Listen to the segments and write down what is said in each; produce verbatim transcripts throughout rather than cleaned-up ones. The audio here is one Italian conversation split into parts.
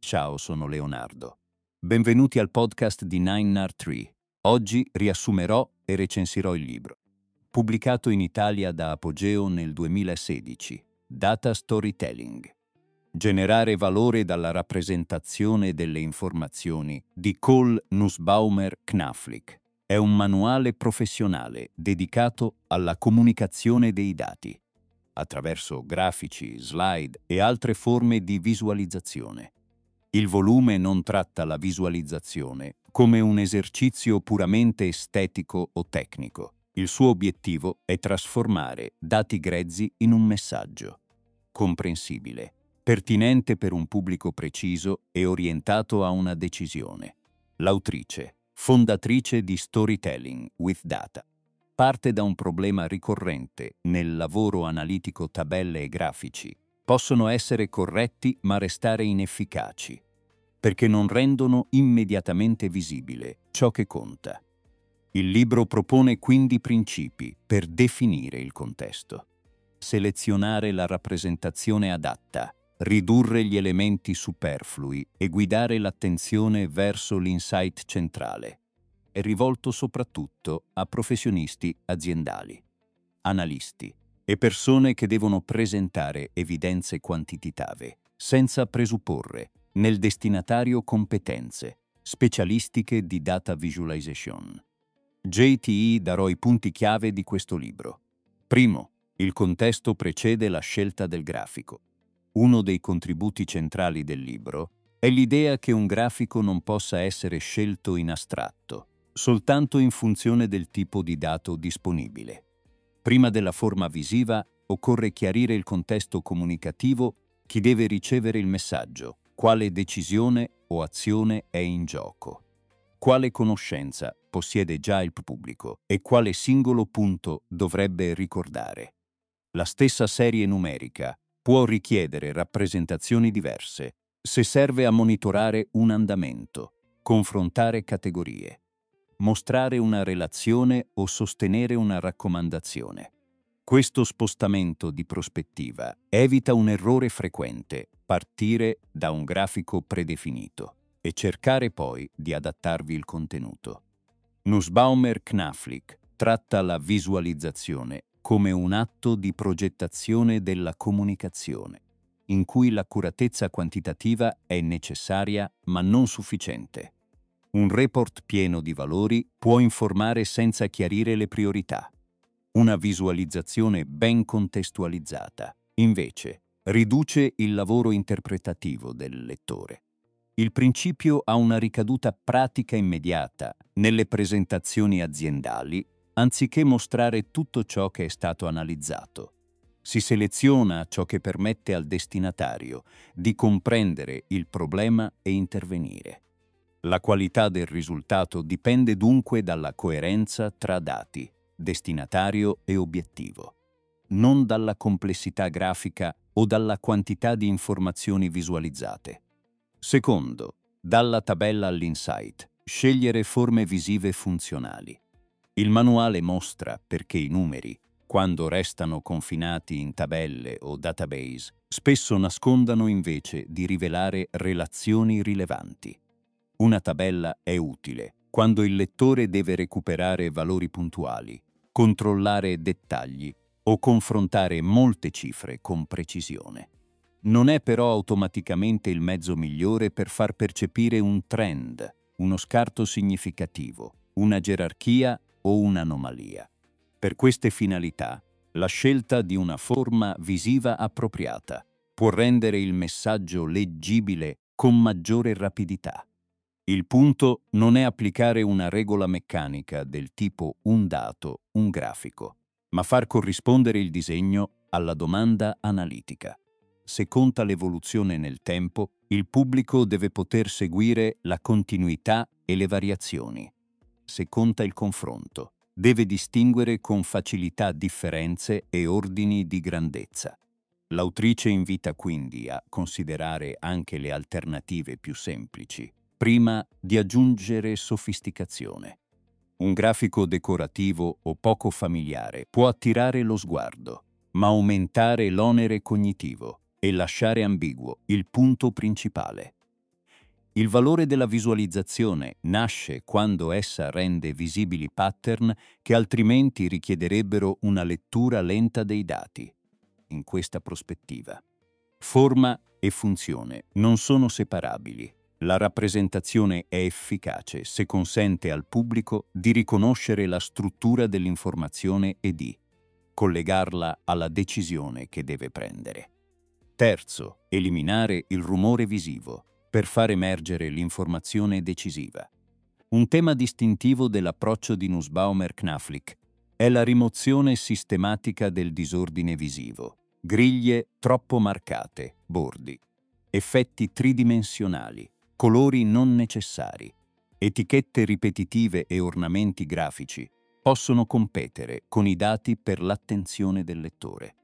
Ciao, sono Leonardo. Benvenuti al podcast di nine N A R tre. Oggi riassumerò e recensirò il libro. Pubblicato in Italia da Apogeo nel duemilasedici, Data Storytelling. Generare valore dalla rappresentazione delle informazioni di Cole Nussbaumer Knaflic. È un manuale professionale dedicato alla comunicazione dei dati, attraverso grafici, slide e altre forme di visualizzazione. Il volume non tratta la visualizzazione come un esercizio puramente estetico o tecnico. Il suo obiettivo è trasformare dati grezzi in un messaggio comprensibile, pertinente per un pubblico preciso e orientato a una decisione. L'autrice, fondatrice di Storytelling with Data, parte da un problema ricorrente nel lavoro analitico. Tabelle e grafici possono essere corretti ma restare inefficaci, perché non rendono immediatamente visibile ciò che conta. Il libro propone quindi principi per definire il contesto, selezionare la rappresentazione adatta, ridurre gli elementi superflui e guidare l'attenzione verso l'insight centrale. È rivolto soprattutto a professionisti aziendali, analisti e persone che devono presentare evidenze quantitative, senza presupporre nel destinatario competenze specialistiche di data visualization. J T E darò i punti chiave di questo libro. Primo, il contesto precede la scelta del grafico. Uno dei contributi centrali del libro è l'idea che un grafico non possa essere scelto in astratto, soltanto in funzione del tipo di dato disponibile. Prima della forma visiva, occorre chiarire il contesto comunicativo, chi deve ricevere il messaggio, quale decisione o azione è in gioco, quale conoscenza possiede già il pubblico e quale singolo punto dovrebbe ricordare. La stessa serie numerica può richiedere rappresentazioni diverse se serve a monitorare un andamento, confrontare categorie, mostrare una relazione o sostenere una raccomandazione. Questo spostamento di prospettiva evita un errore frequente: partire da un grafico predefinito e cercare poi di adattarvi il contenuto. Nussbaumer Knaflic tratta la visualizzazione come un atto di progettazione della comunicazione, in cui l'accuratezza quantitativa è necessaria ma non sufficiente. Un report pieno di valori può informare senza chiarire le priorità. Una visualizzazione ben contestualizzata, invece, riduce il lavoro interpretativo del lettore. Il principio ha una ricaduta pratica immediata nelle presentazioni aziendali, anziché mostrare tutto ciò che è stato analizzato. Si seleziona ciò che permette al destinatario di comprendere il problema e intervenire. La qualità del risultato dipende dunque dalla coerenza tra dati, destinatario e obiettivo, non dalla complessità grafica o dalla quantità di informazioni visualizzate. Secondo, dalla tabella all'insight, scegliere forme visive funzionali. Il manuale mostra perché i numeri, quando restano confinati in tabelle o database, spesso nascondano invece di rivelare relazioni rilevanti. Una tabella è utile quando il lettore deve recuperare valori puntuali, controllare dettagli o confrontare molte cifre con precisione. Non è però automaticamente il mezzo migliore per far percepire un trend, uno scarto significativo, una gerarchia o un'anomalia. Per queste finalità, la scelta di una forma visiva appropriata può rendere il messaggio leggibile con maggiore rapidità. Il punto non è applicare una regola meccanica del tipo un dato, un grafico, ma far corrispondere il disegno alla domanda analitica. Se conta l'evoluzione nel tempo, il pubblico deve poter seguire la continuità e le variazioni. Se conta il confronto, deve distinguere con facilità differenze e ordini di grandezza. L'autrice invita quindi a considerare anche le alternative più semplici, prima di aggiungere sofisticazione. Un grafico decorativo o poco familiare può attirare lo sguardo, ma aumentare l'onere cognitivo e lasciare ambiguo il punto principale. Il valore della visualizzazione nasce quando essa rende visibili pattern che altrimenti richiederebbero una lettura lenta dei dati. In questa prospettiva, forma e funzione non sono separabili. La rappresentazione è efficace se consente al pubblico di riconoscere la struttura dell'informazione e di collegarla alla decisione che deve prendere. Terzo, eliminare il rumore visivo per far emergere l'informazione decisiva. Un tema distintivo dell'approccio di Nussbaumer-Knaflic è la rimozione sistematica del disordine visivo, griglie troppo marcate, bordi, effetti tridimensionali, colori non necessari, etichette ripetitive e ornamenti grafici possono competere con i dati per l'attenzione del lettore.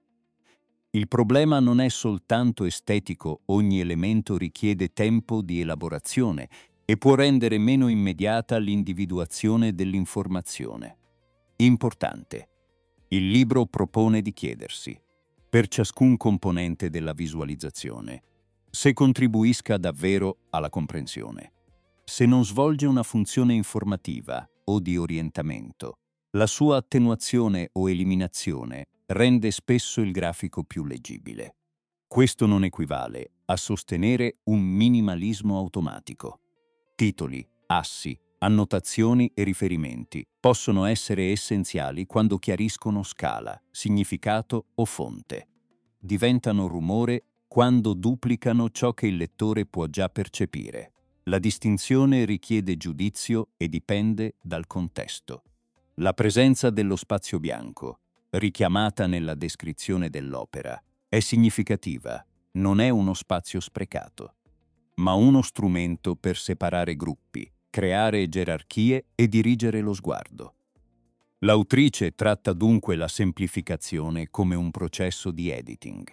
Il problema non è soltanto estetico, ogni elemento richiede tempo di elaborazione e può rendere meno immediata l'individuazione dell'informazione. Importante. Il libro propone di chiedersi, per ciascun componente della visualizzazione, se contribuisca davvero alla comprensione. Se non svolge una funzione informativa o di orientamento, la sua attenuazione o eliminazione rende spesso il grafico più leggibile. Questo non equivale a sostenere un minimalismo automatico. Titoli, assi, annotazioni e riferimenti possono essere essenziali quando chiariscono scala, significato o fonte. Diventano rumore quando duplicano ciò che il lettore può già percepire. La distinzione richiede giudizio e dipende dal contesto. La presenza dello spazio bianco, richiamata nella descrizione dell'opera, è significativa, non è uno spazio sprecato, ma uno strumento per separare gruppi, creare gerarchie e dirigere lo sguardo. L'autrice tratta dunque la semplificazione come un processo di editing.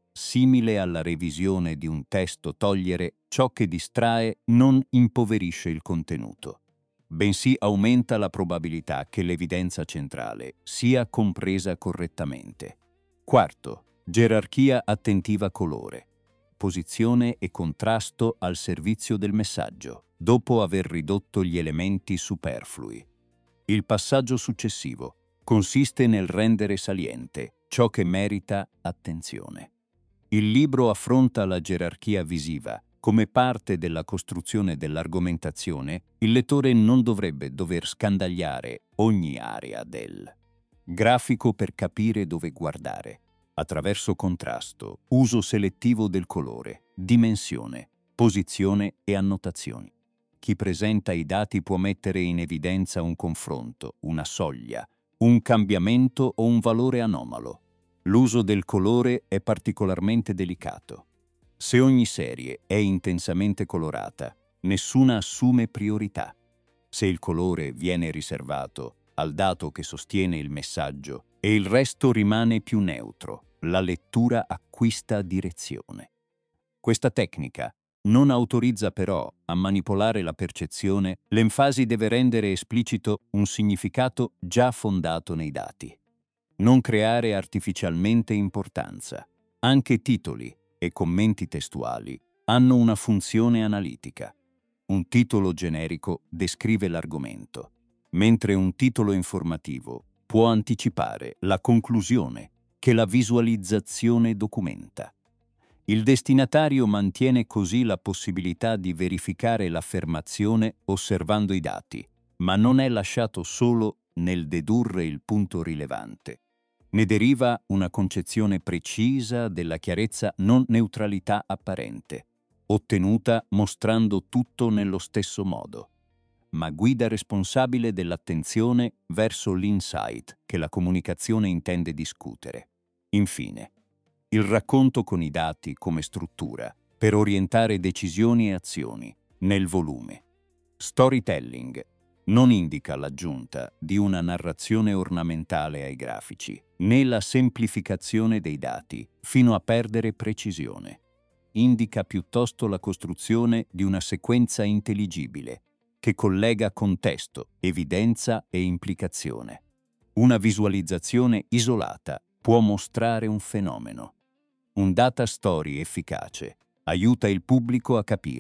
Simile alla revisione di un testo, togliere ciò che distrae non impoverisce il contenuto, bensì aumenta la probabilità che l'evidenza centrale sia compresa correttamente. Quarto, gerarchia attentiva colore. Posizione e contrasto al servizio del messaggio, dopo aver ridotto gli elementi superflui. Il passaggio successivo consiste nel rendere saliente ciò che merita attenzione. Il libro affronta la gerarchia visiva. Come parte della costruzione dell'argomentazione, il lettore non dovrebbe dover scandagliare ogni area del grafico per capire dove guardare, attraverso contrasto, uso selettivo del colore, dimensione, posizione e annotazioni. Chi presenta i dati può mettere in evidenza un confronto, una soglia, un cambiamento o un valore anomalo. L'uso del colore è particolarmente delicato. Se ogni serie è intensamente colorata, nessuna assume priorità. Se il colore viene riservato al dato che sostiene il messaggio e il resto rimane più neutro, la lettura acquista direzione. Questa tecnica non autorizza però a manipolare la percezione, l'enfasi deve rendere esplicito un significato già fondato nei dati. Non creare artificialmente importanza. Anche titoli e commenti testuali hanno una funzione analitica. Un titolo generico descrive l'argomento, mentre un titolo informativo può anticipare la conclusione che la visualizzazione documenta. Il destinatario mantiene così la possibilità di verificare l'affermazione osservando i dati, ma non è lasciato solo nel dedurre il punto rilevante. Ne deriva una concezione precisa della chiarezza non neutralità apparente, ottenuta mostrando tutto nello stesso modo, ma guida responsabile dell'attenzione verso l'insight che la comunicazione intende discutere. Infine, il racconto con i dati come struttura per orientare decisioni e azioni nel volume. Storytelling non indica l'aggiunta di una narrazione ornamentale ai grafici, né la semplificazione dei dati fino a perdere precisione. Indica piuttosto la costruzione di una sequenza intelligibile che collega contesto, evidenza e implicazione. Una visualizzazione isolata può mostrare un fenomeno. Un data story efficace aiuta il pubblico a capire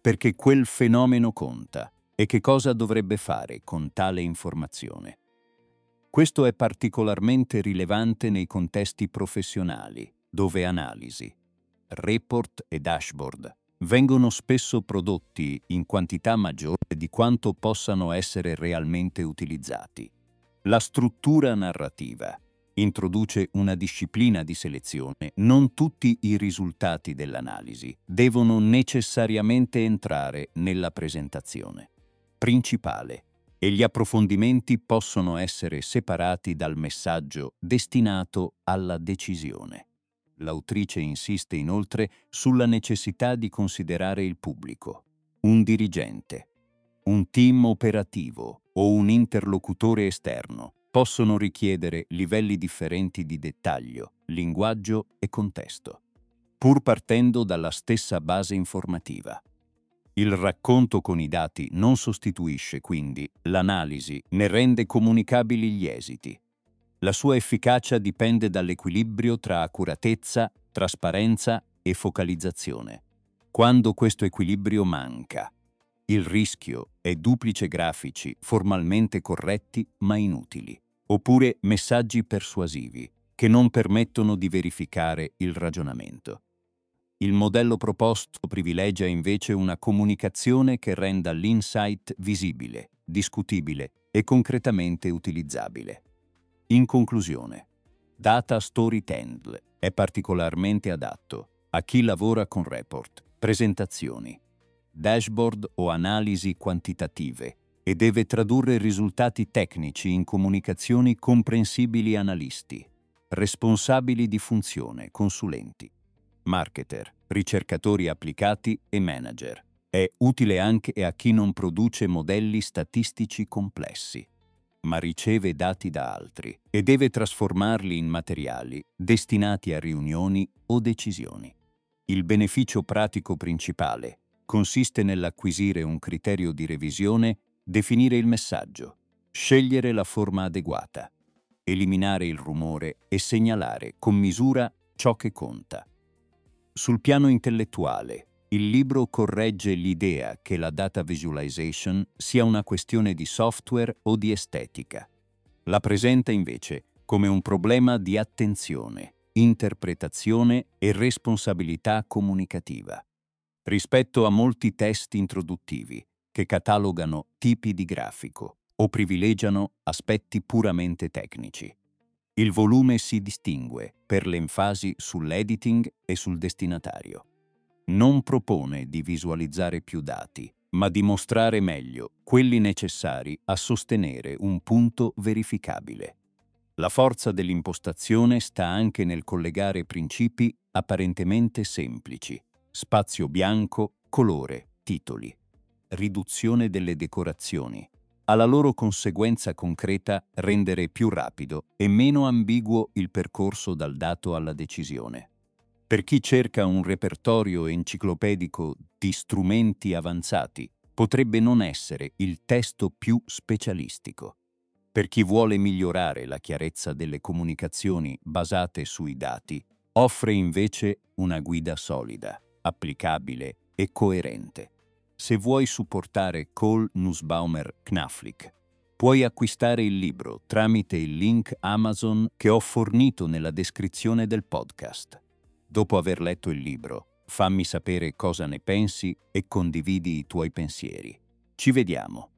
perché quel fenomeno conta e che cosa dovrebbe fare con tale informazione. Questo è particolarmente rilevante nei contesti professionali, dove analisi, report e dashboard vengono spesso prodotti in quantità maggiore di quanto possano essere realmente utilizzati. La struttura narrativa introduce una disciplina di selezione. Non tutti i risultati dell'analisi devono necessariamente entrare nella presentazione principale e gli approfondimenti possono essere separati dal messaggio destinato alla decisione. L'autrice insiste inoltre sulla necessità di considerare il pubblico, un dirigente, un team operativo o un interlocutore esterno possono richiedere livelli differenti di dettaglio, linguaggio e contesto, pur partendo dalla stessa base informativa. Il racconto con i dati non sostituisce quindi l'analisi, né rende comunicabili gli esiti. La sua efficacia dipende dall'equilibrio tra accuratezza, trasparenza e focalizzazione. Quando questo equilibrio manca, il rischio è duplici grafici formalmente corretti ma inutili, oppure messaggi persuasivi che non permettono di verificare il ragionamento. Il modello proposto privilegia invece una comunicazione che renda l'insight visibile, discutibile e concretamente utilizzabile. In conclusione, Data Storytelling è particolarmente adatto a chi lavora con report, presentazioni, dashboard o analisi quantitative e deve tradurre risultati tecnici in comunicazioni comprensibili a analisti, responsabili di funzione, consulenti, marketer, ricercatori applicati e manager. È utile anche a chi non produce modelli statistici complessi, ma riceve dati da altri e deve trasformarli in materiali destinati a riunioni o decisioni. Il beneficio pratico principale consiste nell'acquisire un criterio di revisione, definire il messaggio, scegliere la forma adeguata, eliminare il rumore e segnalare con misura ciò che conta. Sul piano intellettuale, il libro corregge l'idea che la data visualization sia una questione di software o di estetica. La presenta invece come un problema di attenzione, interpretazione e responsabilità comunicativa. Rispetto a molti testi introduttivi che catalogano tipi di grafico o privilegiano aspetti puramente tecnici, il volume si distingue per l'enfasi sull'editing e sul destinatario. Non propone di visualizzare più dati, ma di mostrare meglio quelli necessari a sostenere un punto verificabile. La forza dell'impostazione sta anche nel collegare principi apparentemente semplici: spazio bianco, colore, titoli, riduzione delle decorazioni, alla loro conseguenza concreta rendere più rapido e meno ambiguo il percorso dal dato alla decisione. Per chi cerca un repertorio enciclopedico di strumenti avanzati, potrebbe non essere il testo più specialistico. Per chi vuole migliorare la chiarezza delle comunicazioni basate sui dati, offre invece una guida solida, applicabile e coerente. Se vuoi supportare Cole Nussbaumer Knaflic, puoi acquistare il libro tramite il link Amazon che ho fornito nella descrizione del podcast. Dopo aver letto il libro, fammi sapere cosa ne pensi e condividi i tuoi pensieri. Ci vediamo!